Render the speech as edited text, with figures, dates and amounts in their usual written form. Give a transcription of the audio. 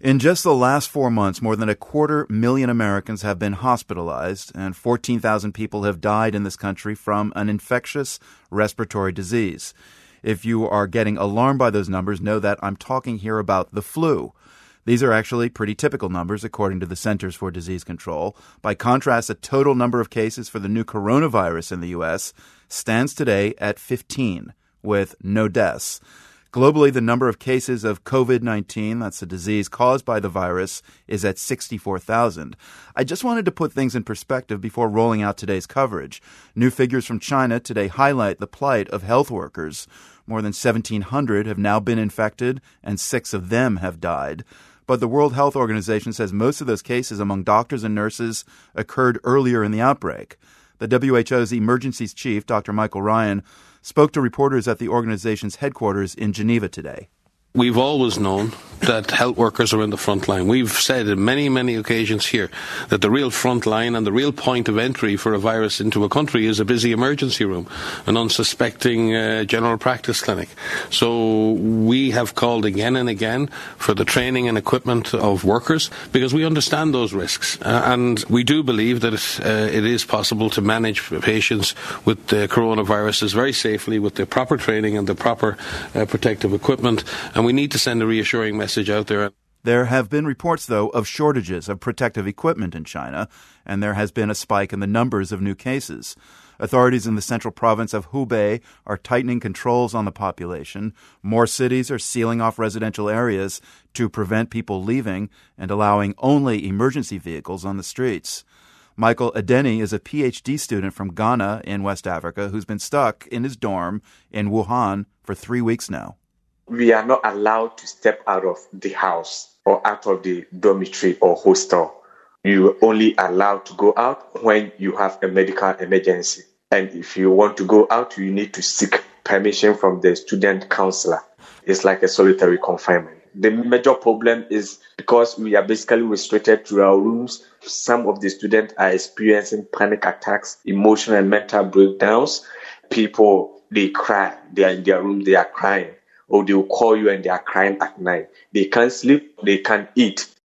In just the last 4 months, more than 250,000 Americans have been hospitalized, and 14,000 people have died in this country from an infectious respiratory disease. If you are getting alarmed by those numbers, know that I'm talking here about the flu. These are actually pretty typical numbers, according to the Centers for Disease Control. By contrast, the total number of cases for the new coronavirus in the U.S. stands today at 15, with no deaths. Globally, the number of cases of COVID-19, that's a disease caused by the virus, is at 64,000. I just wanted to put things in perspective before rolling out today's coverage. New figures from China today highlight the plight of health workers. More than 1,700 have now been infected, and 6 of them have died. But the World Health Organization says most of those cases among doctors and nurses occurred earlier in the outbreak. The WHO's emergencies chief, Dr. Michael Ryan, spoke to reporters at the organization's headquarters in Geneva today. We've always known that health workers are in the front line. We've said on many, many occasions here that the real front line and the real point of entry for a virus into a country is a busy emergency room, an unsuspecting general practice clinic. So we have called again and again for the training and equipment of workers because we understand those risks. And we do believe that it is possible to manage patients with coronaviruses very safely with the proper training and the proper protective equipment. And we need to send a reassuring message out there. There have been reports, though, of shortages of protective equipment in China, and there has been a spike in the numbers of new cases. Authorities in the central province of Hubei are tightening controls on the population. More cities are sealing off residential areas to prevent people leaving and allowing only emergency vehicles on the streets. Michael Adeni is a PhD student from Ghana in West Africa who's been stuck in his dorm in Wuhan for 3 weeks now. We are not allowed to step out of the house or out of the dormitory or hostel. You are only allowed to go out when you have a medical emergency. And if you want to go out, you need to seek permission from the student counselor. It's like a solitary confinement. The major problem is because we are basically restricted to our rooms. Some of the students are experiencing panic attacks, emotional and mental breakdowns. People, they cry. They are in their room, they are crying. Or they will call you and they are crying at night. They can't sleep, they can't eat.